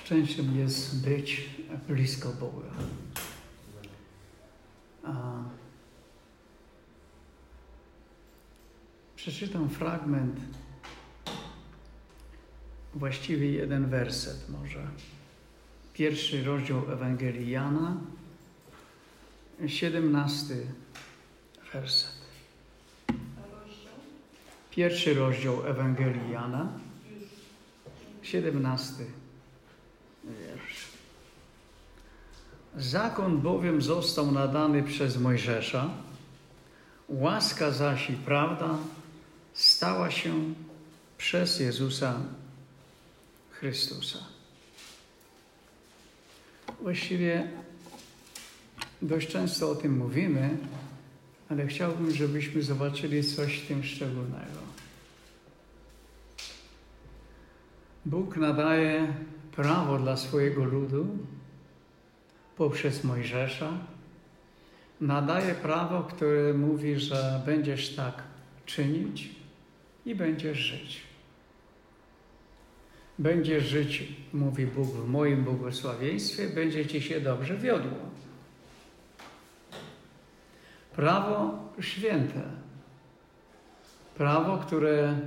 szczęściem jest być blisko Boga. Przeczytam fragment, właściwie jeden werset może. 1 rozdział Ewangelii Jana, 17 werset. 1 rozdział Ewangelii Jana, 17 wiersz. Zakon bowiem został nadany przez Mojżesza, łaska zaś i prawda stała się przez Jezusa Chrystusa. Właściwie dość często o tym mówimy, ale chciałbym, żebyśmy zobaczyli coś w tym szczególnego. Bóg nadaje prawo dla swojego ludu poprzez Mojżesza. Nadaje prawo, które mówi, że będziesz tak czynić i będziesz żyć. Będziesz żyć, mówi Bóg, w moim błogosławieństwie, będzie ci się dobrze wiodło. Prawo święte. Prawo, które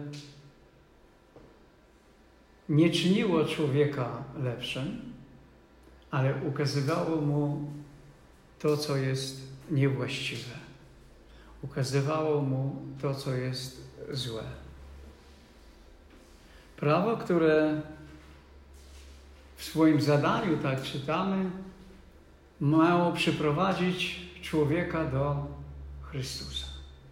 nie czyniło człowieka lepszym, ale ukazywało mu to, co jest niewłaściwe. Ukazywało mu to, co jest złe. Prawo, które w swoim zadaniu, tak czytamy, miało przyprowadzić człowieka do Chrystusa.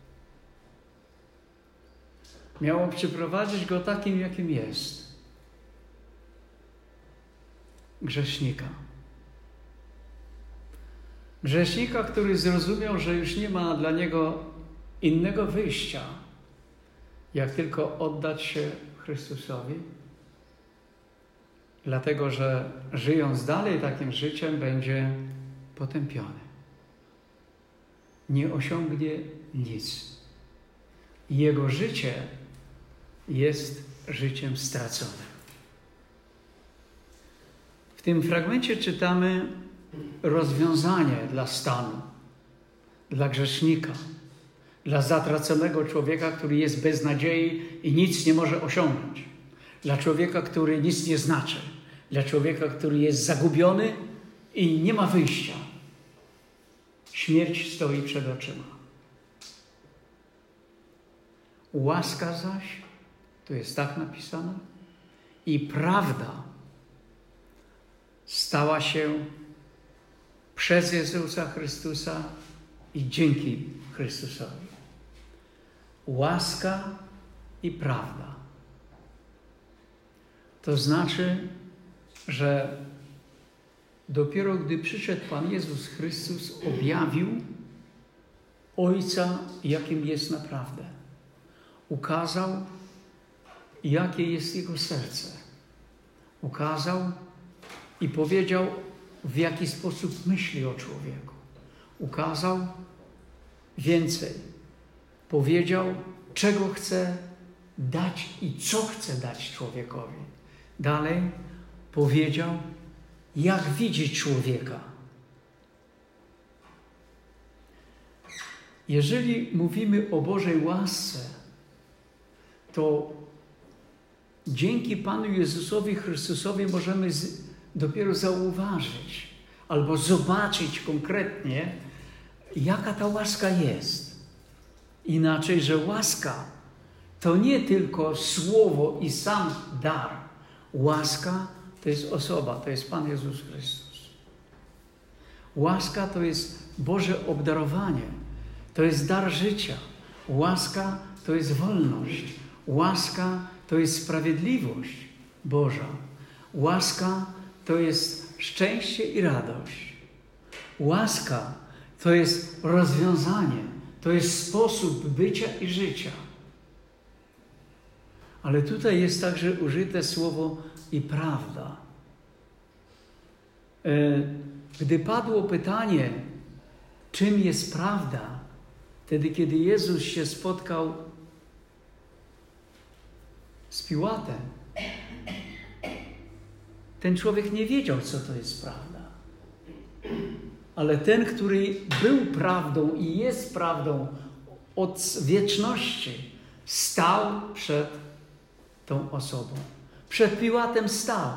Miało przyprowadzić go takim, jakim jest. Grzesznika. Grzesznika, który zrozumiał, że już nie ma dla niego innego wyjścia, jak tylko oddać się Chrystusowi, dlatego że żyjąc dalej takim życiem będzie potępiony. Nie osiągnie nic. Jego życie jest życiem straconym. W tym fragmencie czytamy rozwiązanie dla stanu, dla grzesznika, dla zatraconego człowieka, który jest bez nadziei i nic nie może osiągnąć, dla człowieka, który nic nie znaczy, dla człowieka, który jest zagubiony i nie ma wyjścia. Śmierć stoi przed oczyma. Łaska zaś, tu jest tak napisane, i prawda stała się przez Jezusa Chrystusa i dzięki Chrystusowi. Łaska i prawda. To znaczy, że dopiero gdy przyszedł Pan Jezus Chrystus, objawił Ojca, jakim jest naprawdę. Ukazał, jakie jest Jego serce. Ukazał i powiedział, w jaki sposób myśli o człowieku. Ukazał więcej. Powiedział, czego chce dać i co chce dać człowiekowi. Dalej powiedział, jak widzi człowieka. Jeżeli mówimy o Bożej łasce, to dzięki Panu Jezusowi Chrystusowi możemy dopiero zauważyć albo zobaczyć konkretnie, jaka ta łaska jest. Inaczej, że łaska to nie tylko słowo i sam dar. Łaska to jest osoba, to jest Pan Jezus Chrystus. Łaska to jest Boże obdarowanie, to jest dar życia. Łaska to jest wolność. Łaska to jest sprawiedliwość Boża. Łaska to jest szczęście i radość. Łaska to jest rozwiązanie, to jest sposób bycia i życia. Ale tutaj jest także użyte słowo i prawda. Gdy padło pytanie, czym jest prawda, wtedy kiedy Jezus się spotkał z Piłatem, ten człowiek nie wiedział, co to jest prawda. Ale ten, który był prawdą i jest prawdą od wieczności, stał przed tą osobą. Przed Piłatem stał.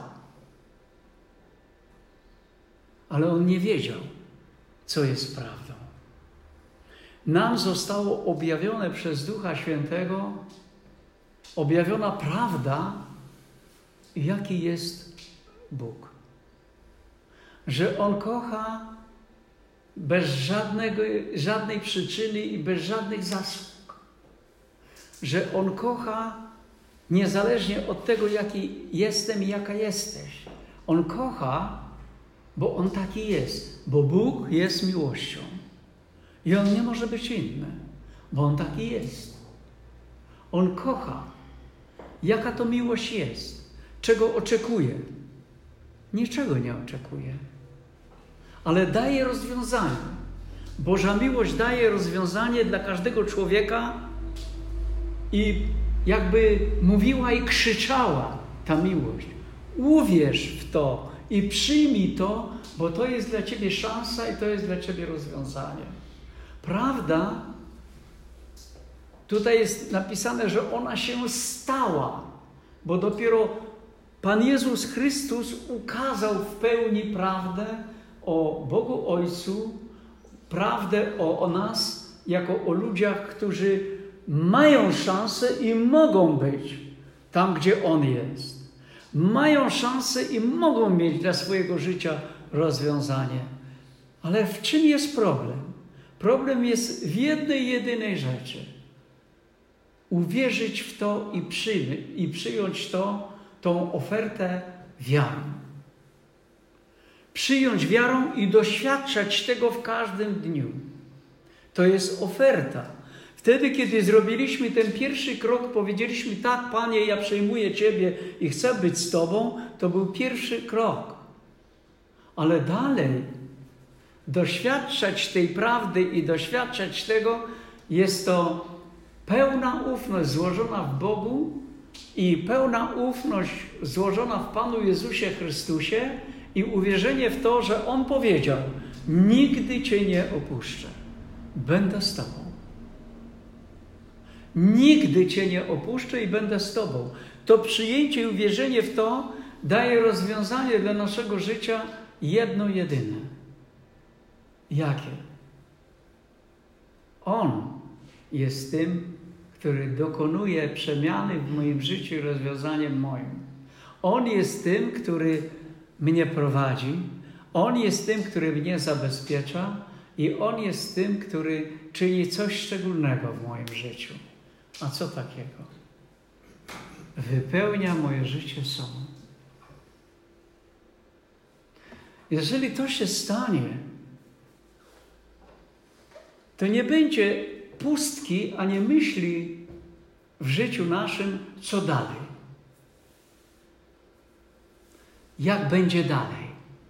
Ale on nie wiedział, co jest prawdą. Nam zostało objawione przez Ducha Świętego, objawiona prawda, jaki jest Bóg. Że On kocha bez żadnej przyczyny i bez żadnych zasług. Że On kocha niezależnie od tego, jaki jestem i jaka jesteś. On kocha, bo On taki jest. Bo Bóg jest miłością. I On nie może być inny, bo On taki jest. On kocha. Jaka to miłość jest? Czego oczekuje? Niczego nie oczekuje. Ale daje rozwiązanie. Boża miłość daje rozwiązanie dla każdego człowieka i jakby mówiła i krzyczała ta miłość. Uwierz w to i przyjmij to, bo to jest dla ciebie szansa i to jest dla ciebie rozwiązanie. Prawda, tutaj jest napisane, że ona się stała, bo dopiero Pan Jezus Chrystus ukazał w pełni prawdę o Bogu Ojcu, prawdę o nas, jako o ludziach, którzy mają szansę i mogą być tam, gdzie On jest. Mają szansę i mogą mieć dla swojego życia rozwiązanie. Ale w czym jest problem? Problem jest w jednej, jedynej rzeczy. Uwierzyć w to i przyjąć tą ofertę wiarą. Przyjąć wiarą i doświadczać tego w każdym dniu. To jest oferta. Wtedy, kiedy zrobiliśmy ten pierwszy krok, powiedzieliśmy: tak, Panie, ja przyjmuję Ciebie i chcę być z Tobą, to był pierwszy krok. Ale dalej doświadczać tej prawdy i doświadczać tego, jest to pełna ufność złożona w Bogu i pełna ufność złożona w Panu Jezusie Chrystusie i uwierzenie w to, że On powiedział: nigdy Cię nie opuszczę, będę z Tobą. Nigdy Cię nie opuszczę i będę z Tobą. To przyjęcie i uwierzenie w to daje rozwiązanie dla naszego życia jedno jedyne. Jakie? On jest tym, który dokonuje przemiany w moim życiu i rozwiązaniem moim. On jest tym, który mnie prowadzi. On jest tym, który mnie zabezpiecza. I On jest tym, który czyni coś szczególnego w moim życiu. A co takiego? Wypełnia moje życie sobą. Jeżeli to się stanie, to nie będzie pustki, ani myśli w życiu naszym, co dalej. Jak będzie dalej?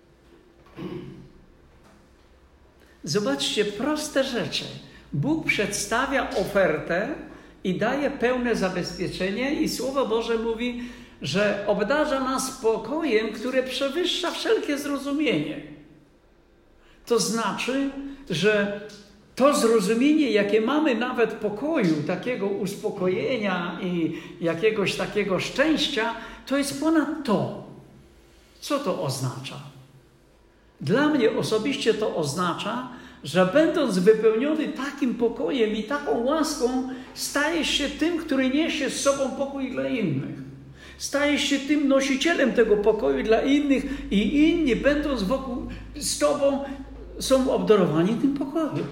Zobaczcie, proste rzeczy. Bóg przedstawia ofertę i daje pełne zabezpieczenie i Słowo Boże mówi, że obdarza nas spokojem, które przewyższa wszelkie zrozumienie. To znaczy, że to zrozumienie, jakie mamy nawet pokoju, takiego uspokojenia i jakiegoś takiego szczęścia, to jest ponad to. Co to oznacza? Dla mnie osobiście to oznacza, że będąc wypełniony takim pokojem i taką łaską, stajesz się tym, który niesie z sobą pokój dla innych. Stajesz się tym nosicielem tego pokoju dla innych i inni, będąc wokół z Tobą, są obdarowani tym pokojem.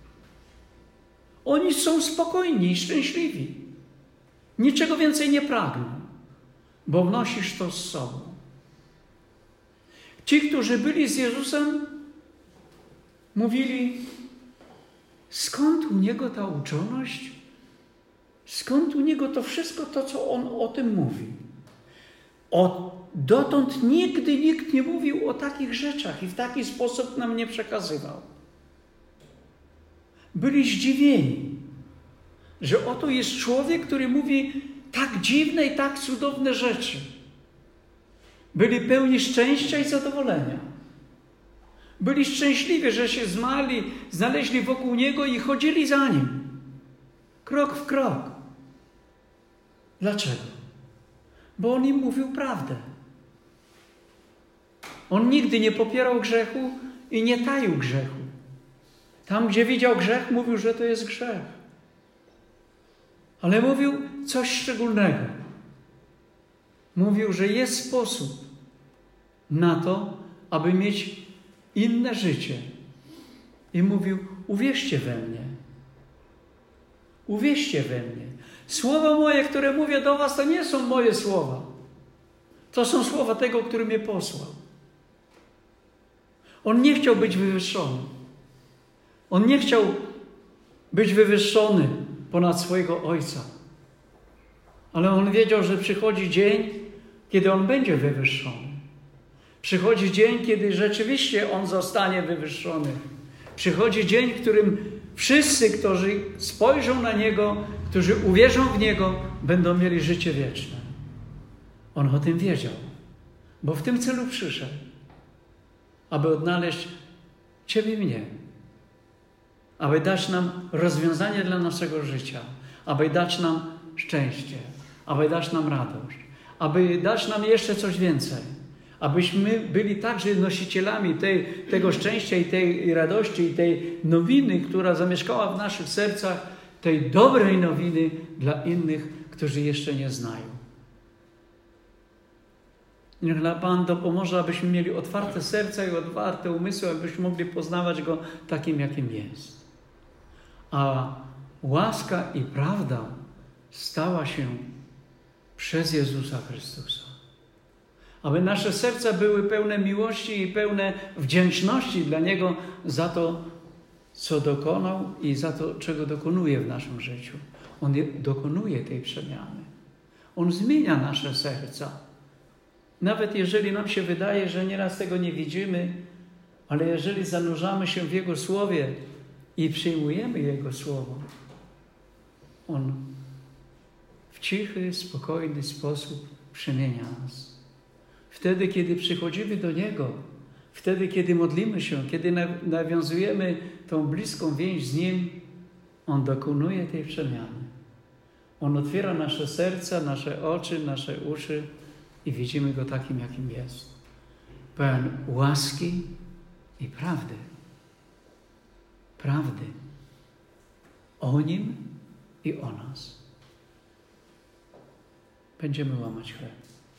Oni są spokojni i szczęśliwi. Niczego więcej nie pragną, bo wnosisz to z sobą. Ci, którzy byli z Jezusem, mówili: skąd u Niego ta uczoność? Skąd u Niego to wszystko, to co On o tym mówi? Dotąd nigdy nikt nie mówił o takich rzeczach i w taki sposób nam nie przekazywał. Byli zdziwieni, że oto jest człowiek, który mówi tak dziwne i tak cudowne rzeczy. byli pełni szczęścia i zadowolenia. Byli szczęśliwi, że się znaleźli wokół Niego i chodzili za Nim. Krok w krok. Dlaczego? Bo On im mówił prawdę. On nigdy nie popierał grzechu i nie taił grzechu. Tam, gdzie widział grzech, mówił, że to jest grzech. Ale mówił coś szczególnego. Mówił, że jest sposób na to, aby mieć inne życie. I mówił, uwierzcie we mnie. Uwierzcie we mnie. Słowa moje, które mówię do was, to nie są moje słowa. To są słowa tego, który mnie posłał. On nie chciał być wywyższony. On nie chciał być wywyższony ponad swojego Ojca. Ale On wiedział, że przychodzi dzień, kiedy On będzie wywyższony. Przychodzi dzień, kiedy rzeczywiście On zostanie wywyższony. Przychodzi dzień, w którym wszyscy, którzy spojrzą na Niego, którzy uwierzą w Niego, będą mieli życie wieczne. On o tym wiedział, bo w tym celu przyszedł, aby odnaleźć Ciebie i mnie, aby dać nam rozwiązanie dla naszego życia, aby dać nam szczęście, aby dać nam radość, aby dać nam jeszcze coś więcej, abyśmy byli także nosicielami tego szczęścia i tej radości i tej nowiny, która zamieszkała w naszych sercach, tej dobrej nowiny dla innych, którzy jeszcze nie znają. Niech nam Pan dopomoże, abyśmy mieli otwarte serca i otwarte umysły, abyśmy mogli poznawać Go takim, jakim jest. A łaska i prawda stała się przez Jezusa Chrystusa. Aby nasze serca były pełne miłości i pełne wdzięczności dla Niego za to, co dokonał i za to, czego dokonuje w naszym życiu. On dokonuje tej przemiany. On zmienia nasze serca. Nawet jeżeli nam się wydaje, że nieraz tego nie widzimy, ale jeżeli zanurzamy się w Jego Słowie i przyjmujemy Jego Słowo, On w cichy, spokojny sposób przemienia nas. Wtedy, kiedy przychodzimy do Niego, wtedy, kiedy modlimy się, kiedy nawiązujemy tą bliską więź z Nim, On dokonuje tej przemiany. On otwiera nasze serca, nasze oczy, nasze uszy i widzimy Go takim, jakim jest. Pełen łaski i prawdy. Prawdy. O Nim i o nas. Będziemy łamać chleb.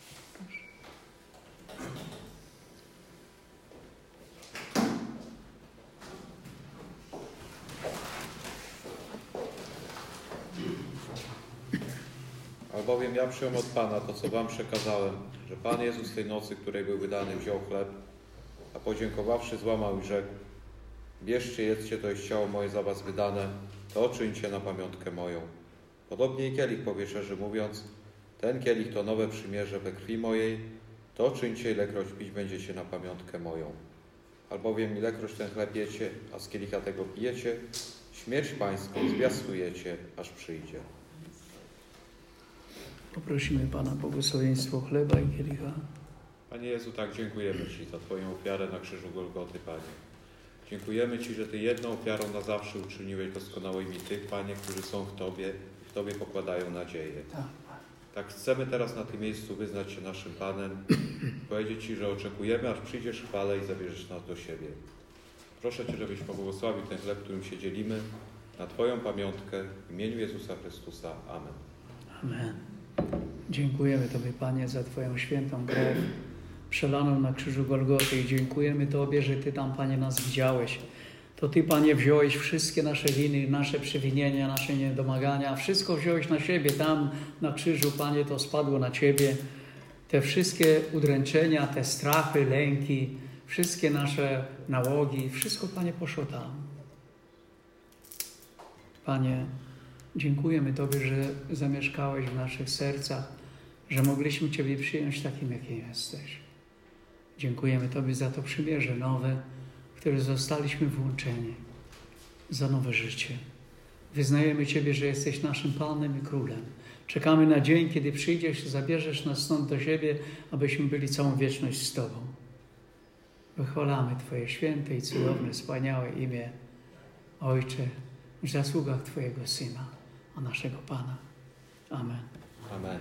Albowiem ja przyjąłem od Pana to, co wam przekazałem, że Pan Jezus tej nocy, której był wydany, wziął chleb, a podziękowawszy złamał i rzekł: bierzcie, jedzcie, to jest ciało moje za was wydane, to czyńcie na pamiątkę moją. Podobnie i kielich po wieczerzy, mówiąc: ten kielich to nowe przymierze we krwi mojej, to czyńcie, ilekroć pić będziecie na pamiątkę moją. Albowiem ilekroć ten chleb jecie, a z kielicha tego pijecie, śmierć Pańską zwiastujecie, aż przyjdzie. Poprosimy Pana o błogosławieństwo chleba i kielicha. Panie Jezu, tak dziękujemy Ci za Twoją ofiarę na krzyżu Golgoty, Panie. Dziękujemy Ci, że Ty jedną ofiarą na zawsze uczyniłeś doskonałymi tych, Panie, którzy są w Tobie i w Tobie pokładają nadzieję. Tak chcemy teraz na tym miejscu wyznać się naszym Panem, powiedzieć Ci, że oczekujemy, aż przyjdziesz w chwale i zabierzesz nas do siebie. Proszę Cię, żebyś pobłogosławił ten chleb, którym się dzielimy, na Twoją pamiątkę w imieniu Jezusa Chrystusa. Amen. Amen. Dziękujemy Tobie, Panie, za Twoją świętą krew przelaną na krzyżu Golgoty i dziękujemy Tobie, że Ty tam, Panie, nas widziałeś. To Ty, Panie, wziąłeś wszystkie nasze winy, nasze przewinienia, nasze niedomagania. Wszystko wziąłeś na siebie. Tam na krzyżu, Panie, to spadło na Ciebie. Te wszystkie udręczenia, te strachy, lęki, wszystkie nasze nałogi, wszystko, Panie, poszło tam. Panie, dziękujemy Tobie, że zamieszkałeś w naszych sercach, że mogliśmy Ciebie przyjąć takim, jakim jesteś. Dziękujemy Tobie za to przymierze nowe, w które zostaliśmy włączeni, za nowe życie. Wyznajemy Ciebie, że jesteś naszym Panem i Królem. Czekamy na dzień, kiedy przyjdziesz i zabierzesz nas stąd do siebie, abyśmy byli całą wieczność z Tobą. Wychwalamy Twoje święte i cudowne, wspaniałe imię, Ojcze, w zasługach Twojego Syna, a naszego Pana. Amen. Amen.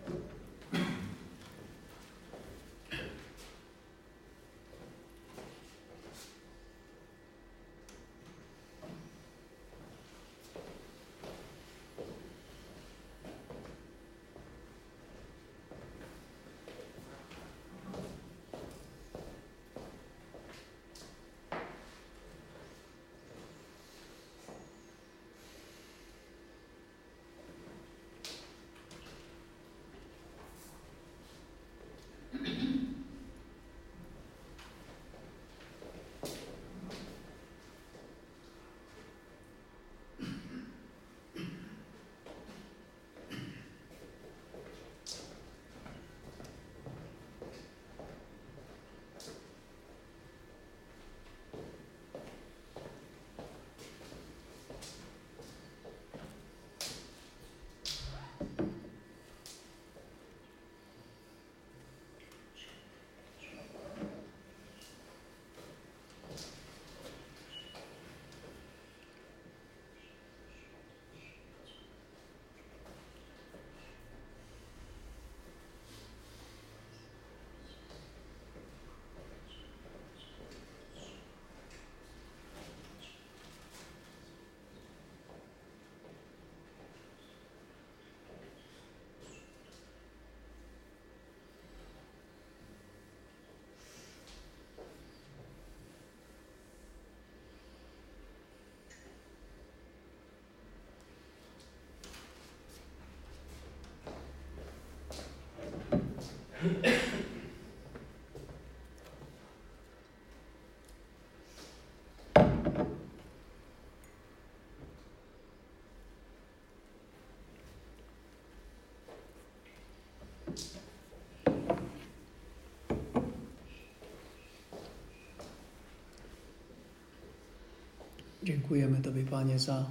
Dziękujemy Tobie, Panie, za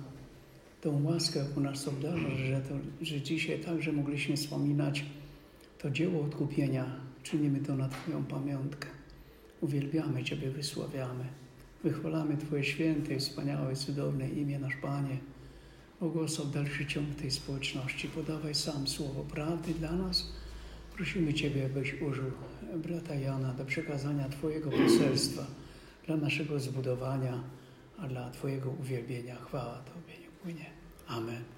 tą łaskę, jaką nas obdarzasz, że dzisiaj także mogliśmy wspominać to dzieło odkupienia. Czynimy to na Twoją pamiątkę. Uwielbiamy Ciebie, wysławiamy. Wychwalamy Twoje święte i wspaniałe, cudowne imię, nasz Panie. Błogosław dalszy ciąg tej społeczności. Podawaj sam słowo prawdy dla nas. Prosimy Ciebie, abyś użył brata Jana do przekazania Twojego poselstwa dla naszego zbudowania, a dla Twojego uwielbienia. Chwała Tobie niech płynie. Amen.